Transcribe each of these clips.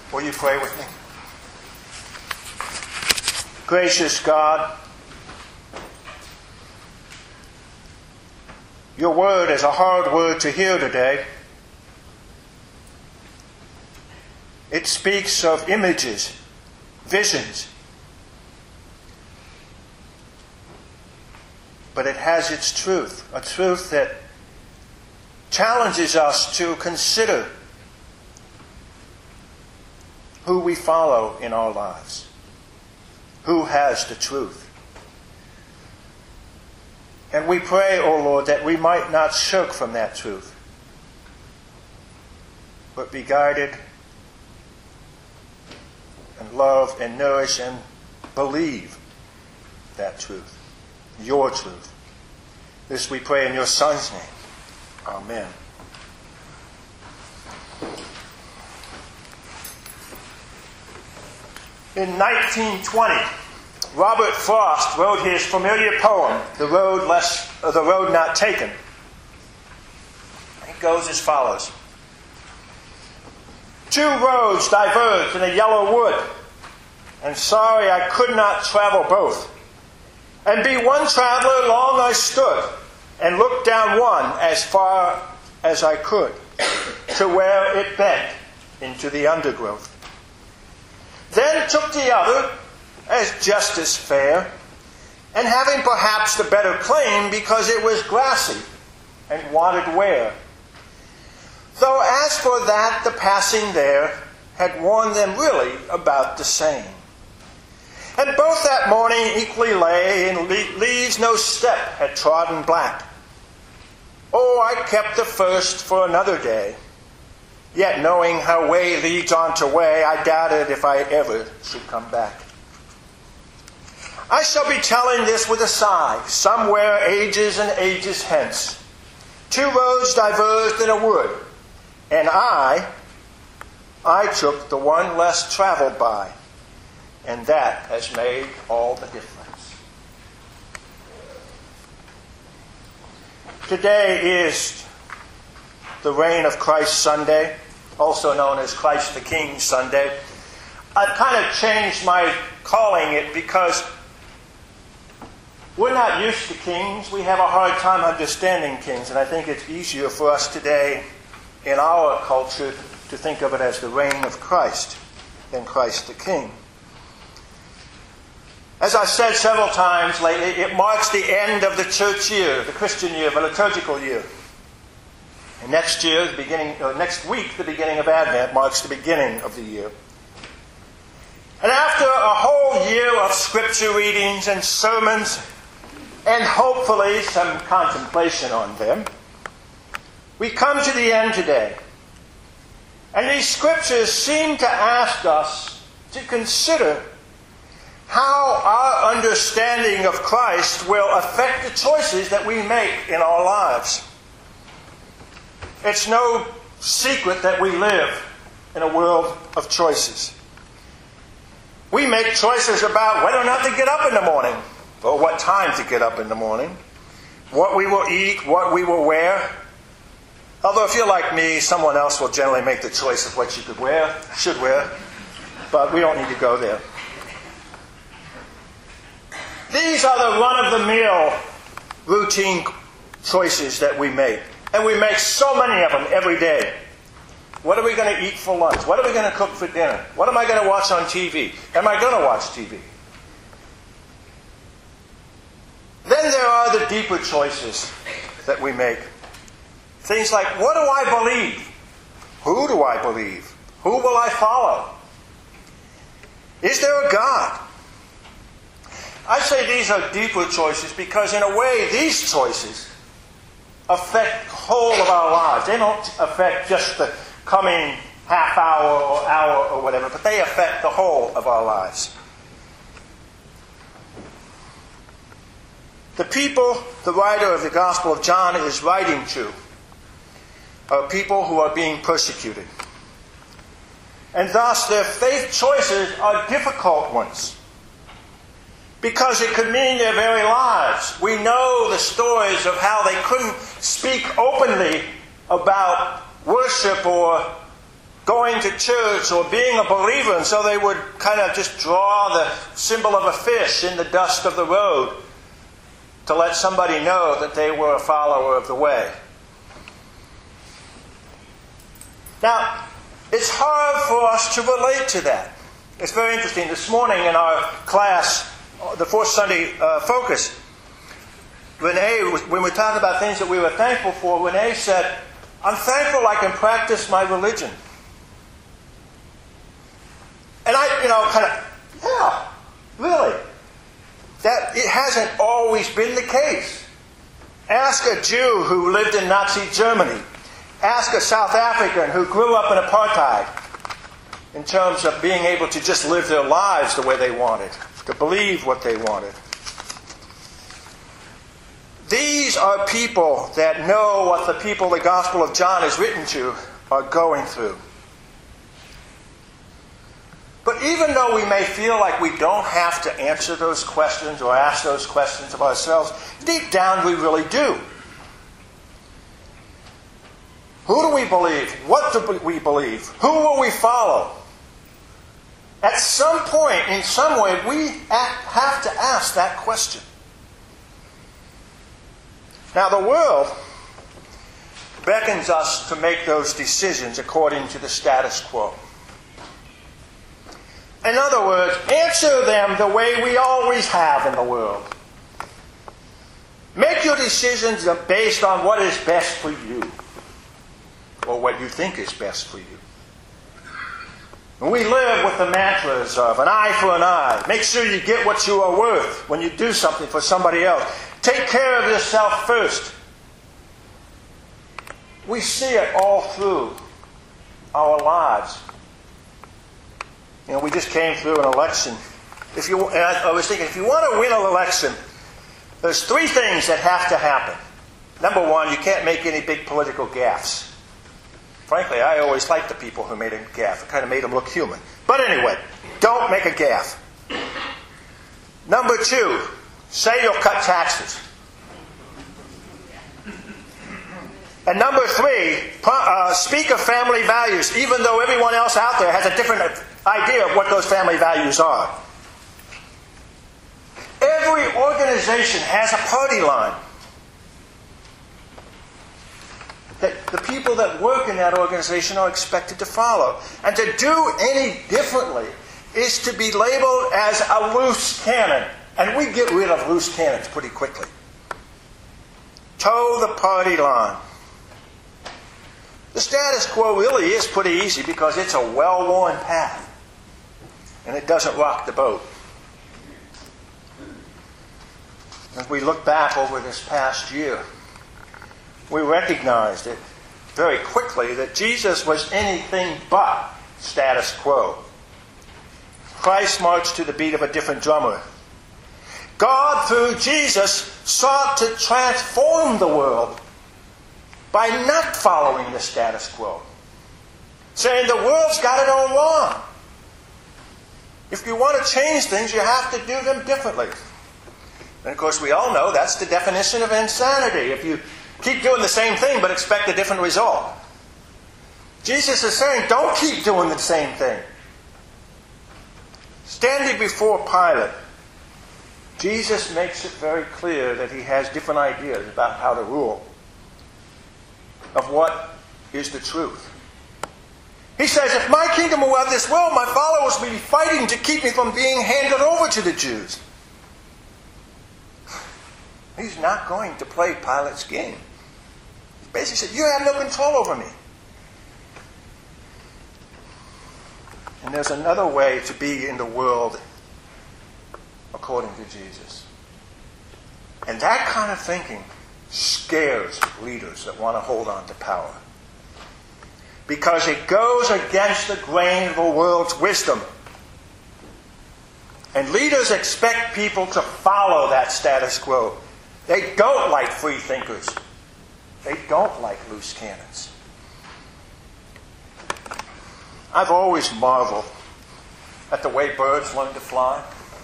Will you pray with me? Gracious God, your word is a hard word to hear today. It speaks of images, visions. But it has its truth, a truth that challenges us to consider who we follow in our lives. Who has the truth? And we pray, O Lord, that we might not shirk from that truth, but be guided and love and nourish and believe that truth, your truth. This we pray in your Son's name. Amen. In 1920, Robert Frost wrote his familiar poem, The Road Not Taken. It goes as follows. Two roads diverged in a yellow wood, and sorry I could not travel both. And be one traveler long I stood, and looked down one as far as I could, to where it bent into the undergrowth. Then took the other, as just as fair, and having perhaps the better claim because it was grassy and wanted wear. Though as for that, the passing there had worn them really about the same. And both that morning equally lay in leaves no step had trodden black. Oh, I kept the first for another day. Yet knowing how way leads on to way, I doubted if I ever should come back. I shall be telling this with a sigh, somewhere ages and ages hence. Two roads diverged in a wood, and I took the one less traveled by, and that has made all the difference. Today is the Reign of Christ Sunday, also known as Christ the King Sunday. I've kind of changed my calling it because we're not used to kings. We have a hard time understanding kings, and I think it's easier for us today in our culture to think of it as the reign of Christ than Christ the King. As I've said several times lately, it marks the end of the church year, the Christian year, the liturgical year. And next week, the beginning of Advent marks the beginning of the year. And after a whole year of scripture readings and sermons, and hopefully some contemplation on them, we come to the end today. And these scriptures seem to ask us to consider how our understanding of Christ will affect the choices that we make in our lives. It's no secret that we live in a world of choices. We make choices about whether or not to get up in the morning, or what time to get up in the morning, what we will eat, what we will wear. Although if you're like me, someone else will generally make the choice of what you should wear, but we don't need to go there. These are the run-of-the-mill routine choices that we make. And we make so many of them every day. What are we going to eat for lunch? What are we going to cook for dinner? What am I going to watch on TV? Am I going to watch TV? Then there are the deeper choices that we make. Things like, what do I believe? Who do I believe? Who will I follow? Is there a God? I say these are deeper choices because in a way these choices affect the whole of our lives. They don't affect just the coming half hour or hour or whatever, but they affect the whole of our lives. The people the writer of the Gospel of John is writing to are people who are being persecuted. And thus their faith choices are difficult ones, because it could mean their very lives. We know the stories of how they couldn't speak openly about worship or going to church or being a believer, and so they would kind of just draw the symbol of a fish in the dust of the road to let somebody know that they were a follower of the way. Now, it's hard for us to relate to that. It's very interesting. This morning in our class, the fourth Sunday focus, Renee, when we talked about things that we were thankful for, Renee said, I'm thankful I can practice my religion. And I, kind of, yeah, really. That it hasn't always been the case. Ask a Jew who lived in Nazi Germany. Ask a South African who grew up in apartheid in terms of being able to just live their lives the way they wanted, to believe what they wanted. These are people that know what the people the Gospel of John is written to are going through. But even though we may feel like we don't have to answer those questions or ask those questions of ourselves, deep down we really do. Who do we believe? What do we believe? Who will we follow? At some point, in some way, we have to ask that question. Now, the world beckons us to make those decisions according to the status quo. In other words, answer them the way we always have in the world. Make your decisions based on what is best for you, or what you think is best for you. We live with the mantras of an eye for an eye. Make sure you get what you are worth when you do something for somebody else. Take care of yourself first. We see it all through our lives. We just came through an election. I was thinking, if you want to win an election, there's three things that have to happen. Number one, you can't make any big political gaffes. Frankly, I always liked the people who made a gaffe. It kind of made them look human. But anyway, don't make a gaffe. Number two, say you'll cut taxes. And number three, speak of family values, even though everyone else out there has a different idea of what those family values are. Every organization has a party line that the people that work in that organization are expected to follow. And to do any differently is to be labeled as a loose cannon. And we get rid of loose cannons pretty quickly. Toe the party line. The status quo really is pretty easy because it's a well-worn path. And it doesn't rock the boat. As we look back over this past year, we recognized it very quickly that Jesus was anything but status quo. Christ marched to the beat of a different drummer. God, through Jesus, sought to transform the world by not following the status quo. Saying the world's got it all wrong. If you want to change things, you have to do them differently. And of course, we all know that's the definition of insanity. If you keep doing the same thing but expect a different result. Jesus is saying, don't keep doing the same thing. Standing before Pilate, Jesus makes it very clear that he has different ideas about how to rule, of what is the truth. He says, if my kingdom were of this world, my followers would be fighting to keep me from being handed over to the Jews. He's not going to play Pilate's game. He basically said, you have no control over me. And there's another way to be in the world according to Jesus. And that kind of thinking scares leaders that want to hold on to power. Because it goes against the grain of the world's wisdom. And leaders expect people to follow that status quo. They don't like free thinkers. They don't like loose cannons. I've always marveled at the way birds learn to fly.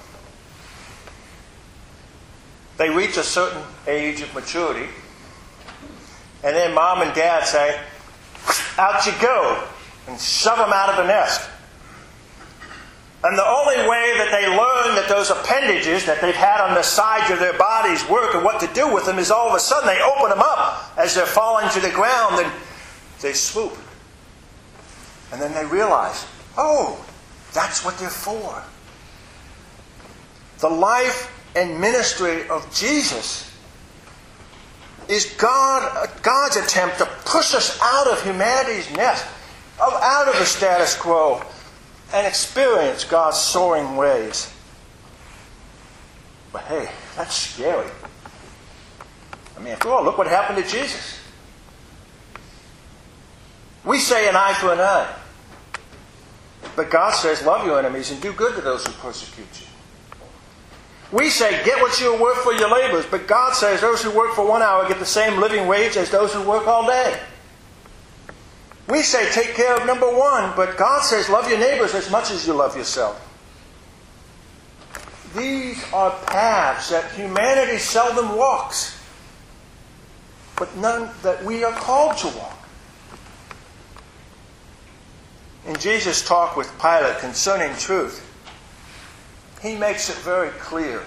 They reach a certain age of maturity, and then mom and dad say, out you go. and shove them out of the nest. And the only way that they learn that those appendages that they've had on the sides of their bodies work and what to do with them is all of a sudden they open them up as they're falling to the ground and they swoop. And then they realize, oh, that's what they're for. The life and ministry of Jesus is God's attempt to push us out of humanity's nest, out of the status quo, and experience God's soaring ways. But hey, that's scary. I mean, after all, look what happened to Jesus. We say an eye for an eye. But God says, love your enemies and do good to those who persecute you. We say, get what you're worth for your labors. But God says, those who work for 1 hour get the same living wage as those who work all day. We say, take care of number one. But God says, love your neighbors as much as you love yourself. These are paths that humanity seldom walks, but none that we are called to walk. In Jesus' talk with Pilate concerning truth, he makes it very clear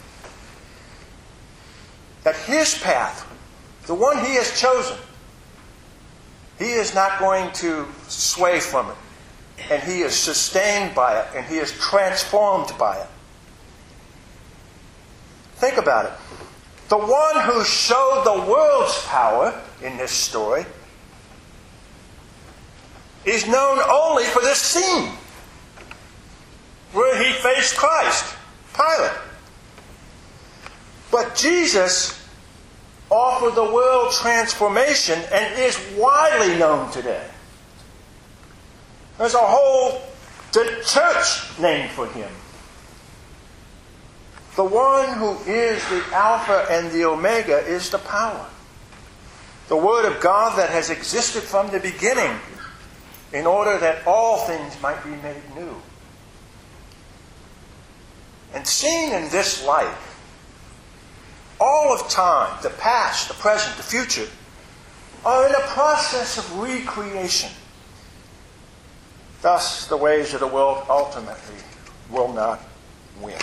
that his path, the one he has chosen, he is not going to sway from it. And he is sustained by it, and he is transformed by it. Think about it. The one who showed the world's power in this story is known only for this scene where he faced Christ, Pilate. But Jesus offered the world transformation and is widely known today. There's a whole church named for him. The one who is the Alpha and the Omega is the power. The Word of God that has existed from the beginning in order that all things might be made new. And seen in this light, all of time, the past, the present, the future, are in a process of recreation. Thus, the ways of the world ultimately will not win.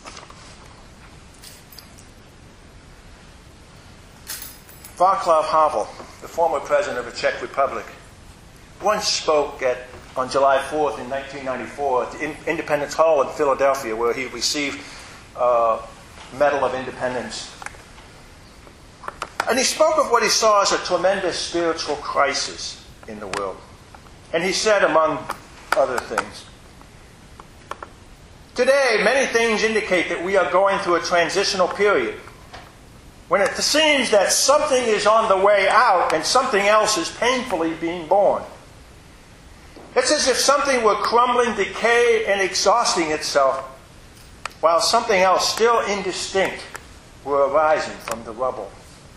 Václav Havel, the former president of the Czech Republic, once spoke on July 4th in 1994 at the Independence Hall in Philadelphia, where he received a Medal of Independence. And he spoke of what he saw as a tremendous spiritual crisis in the world. And he said, among other things, today, many things indicate that we are going through a transitional period when it seems that something is on the way out and something else is painfully being born. It's as if something were crumbling, decaying, and exhausting itself, while something else, still indistinct, were arising from the rubble.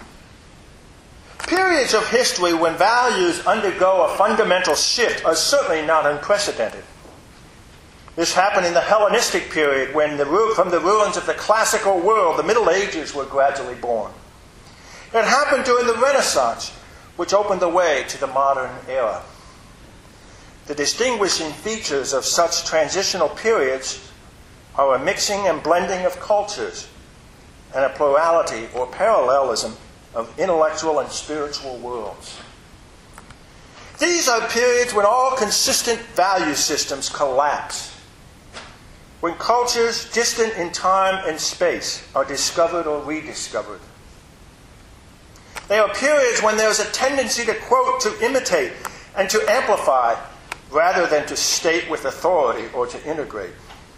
Periods of history when values undergo a fundamental shift are certainly not unprecedented. This happened in the Hellenistic period when from the ruins of the classical world, the Middle Ages were gradually born. It happened during the Renaissance, which opened the way to the modern era. The distinguishing features of such transitional periods are a mixing and blending of cultures and a plurality or parallelism of intellectual and spiritual worlds. These are periods when all consistent value systems collapse, when cultures distant in time and space are discovered or rediscovered. They are periods when there is a tendency to quote, to imitate, and to amplify, rather than to state with authority or to integrate.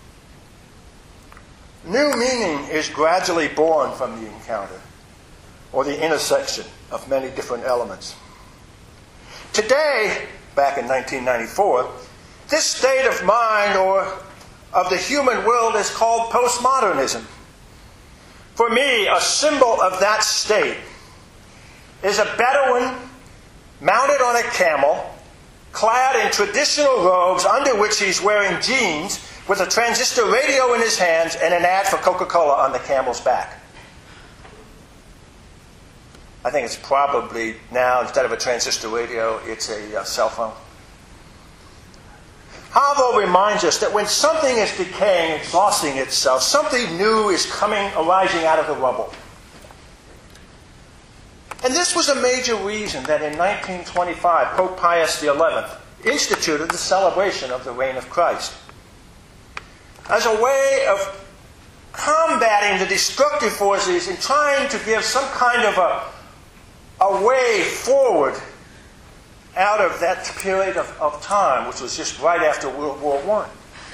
New meaning is gradually born from the encounter, or the intersection of many different elements. Today, back in 1994, this state of mind or of the human world is called postmodernism. For me, a symbol of that state is a Bedouin mounted on a camel, clad in traditional robes under which he's wearing jeans, with a transistor radio in his hands and an ad for Coca-Cola on the camel's back. I think it's probably now, instead of a transistor radio, it's a cell phone. Havel reminds us that when something is decaying, exhausting itself, something new is arising out of the rubble. And this was a major reason that in 1925, Pope Pius XI instituted the celebration of the reign of Christ as a way of combating the destructive forces and trying to give some kind of a way forward out of that period of time, which was just right after World War I.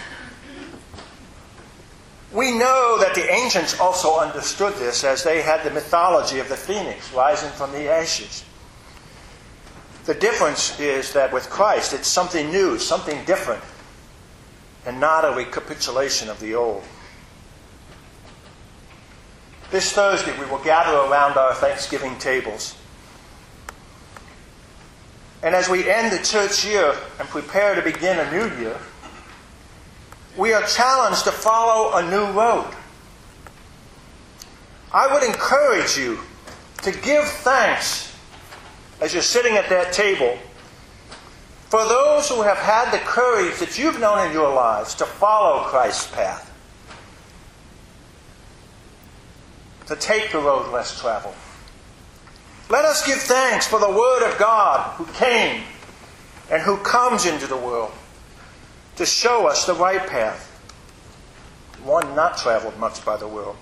We know that the ancients also understood this, as they had the mythology of the phoenix rising from the ashes. The difference is that with Christ, it's something new, something different, and not a recapitulation of the old. This Thursday, we will gather around our Thanksgiving tables. And as we end the church year and prepare to begin a new year, we are challenged to follow a new road. I would encourage you to give thanks as you're sitting at that table for those who have had the courage that you've known in your lives to follow Christ's path, to take the road less traveled. Let us give thanks for the Word of God who came and who comes into the world to show us the right path, one not traveled much by the world.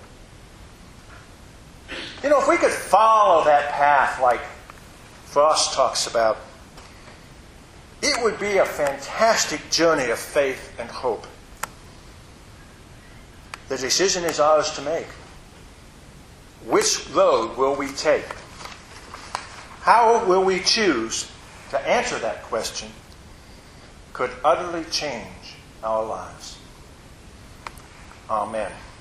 You know, if we could follow that path like Frost talks about, it would be a fantastic journey of faith and hope. The decision is ours to make. Which road will we take? How will we choose to answer that question could utterly change our lives. Amen.